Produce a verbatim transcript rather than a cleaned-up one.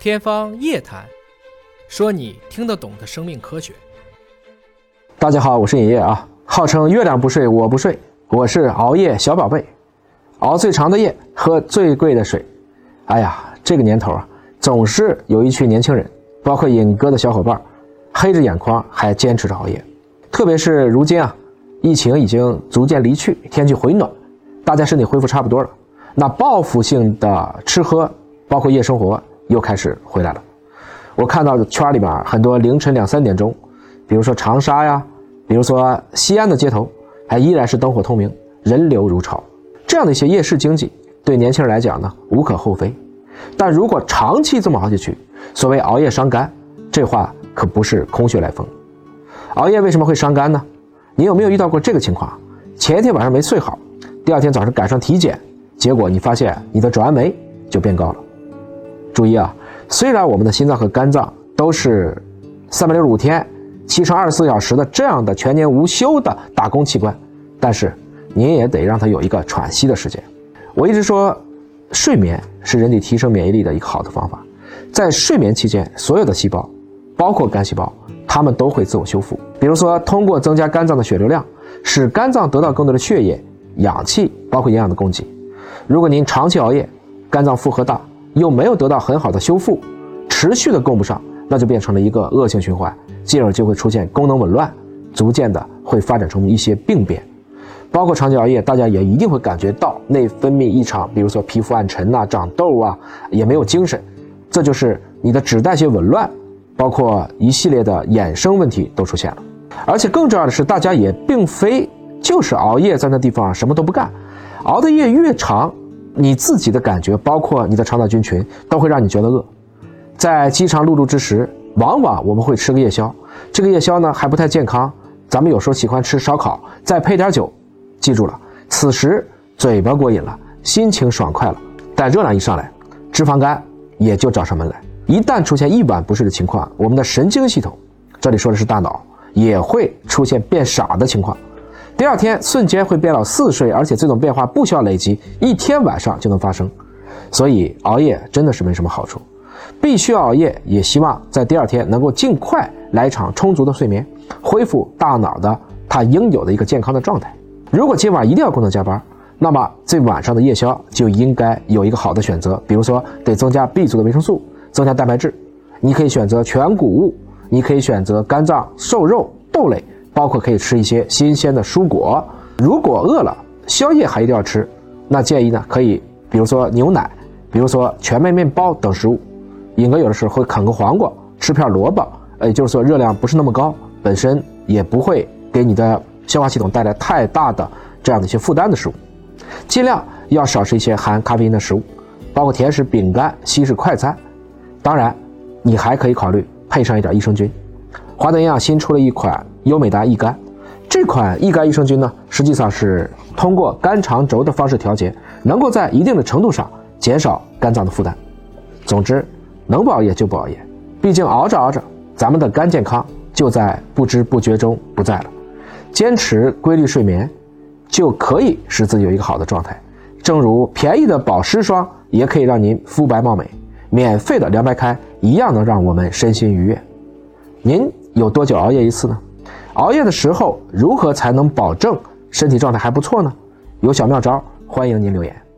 天方夜谭，说你听得懂的生命科学。 大家好，我是尹烨啊，号称月亮不睡我不睡，我是熬夜小宝贝，熬最长的夜，喝最贵的水。哎呀，这个年头啊，总是有一群年轻人，包括尹哥的小伙伴，黑着眼眶还坚持着熬夜。特别是如今啊，疫情已经逐渐离去，天气回暖，大家身体恢复差不多了，那报复性的吃喝，包括夜生活又开始回来了。我看到圈里面很多凌晨两三点钟，比如说长沙呀，比如说西安的街头，还依然是灯火通明，人流如潮。这样的一些夜市经济对年轻人来讲呢，无可厚非。但如果长期这么熬下去，所谓熬夜伤肝，这话可不是空穴来风。熬夜为什么会伤肝呢？你有没有遇到过这个情况？前一天晚上没睡好，第二天早上赶上体检，结果你发现你的转氨酶就变高了。注意啊，虽然我们的心脏和肝脏都是三百六十五天七乘二十四小时的这样的全年无休的打工器官，但是您也得让它有一个喘息的时间。我一直说睡眠是人体提升免疫力的一个好的方法，在睡眠期间，所有的细胞包括肝细胞，它们都会自我修复。比如说通过增加肝脏的血流量，使肝脏得到更多的血液、氧气包括营养的供给。如果您长期熬夜，肝脏负荷大，又没有得到很好的修复，持续的供不上，那就变成了一个恶性循环，进而就会出现功能紊乱，逐渐的会发展成一些病变。包括长期熬夜，大家也一定会感觉到内分泌异常，比如说皮肤暗沉啊、长痘啊，也没有精神，这就是你的脂代谢紊乱，包括一系列的衍生问题都出现了。而且更重要的是，大家也并非就是熬夜在那地方什么都不干，熬的夜越长，你自己的感觉包括你的肠道菌群都会让你觉得饿。在饥肠辘辘之时，往往我们会吃个夜宵，这个夜宵呢还不太健康，咱们有时候喜欢吃烧烤，再配点酒。记住了，此时嘴巴过瘾了，心情爽快了，但热量一上来，脂肪肝也就找上门来。一旦出现一晚不睡的情况，我们的神经系统，这里说的是大脑，也会出现变傻的情况。第二天瞬间会变老四岁，而且这种变化不需要累积，一天晚上就能发生。所以熬夜真的是没什么好处，必须熬夜，也希望在第二天能够尽快来一场充足的睡眠，恢复大脑的它应有的一个健康的状态。如果今晚一定要工作加班，那么这晚上的夜宵就应该有一个好的选择，比如说得增加 B 族的维生素，增加蛋白质。你可以选择全谷物，你可以选择肝脏、瘦肉、豆类，包括可以吃一些新鲜的蔬果。如果饿了，宵夜还一定要吃，那建议呢可以比如说牛奶，比如说全麦面包等食物。尹哥有的时候会啃个黄瓜，吃片萝卜，也就是说热量不是那么高，本身也不会给你的消化系统带来太大的这样的一些负担的食物。尽量要少吃一些含咖啡因的食物，包括甜食、饼干、西式快餐。当然你还可以考虑配上一点益生菌。华德营养新出了一款优美达益肝，这款益肝益生菌呢，实际上是通过肝肠轴的方式调节，能够在一定的程度上减少肝脏的负担。总之能不熬夜就不熬夜，毕竟熬着熬着，咱们的肝健康就在不知不觉中不在了。坚持规律睡眠，就可以使自己有一个好的状态。正如便宜的保湿霜也可以让您肤白貌美，免费的凉白开一样能让我们身心愉悦。您有多久熬夜一次呢？熬夜的时候如何才能保证身体状态还不错呢？有小妙招，欢迎您留言。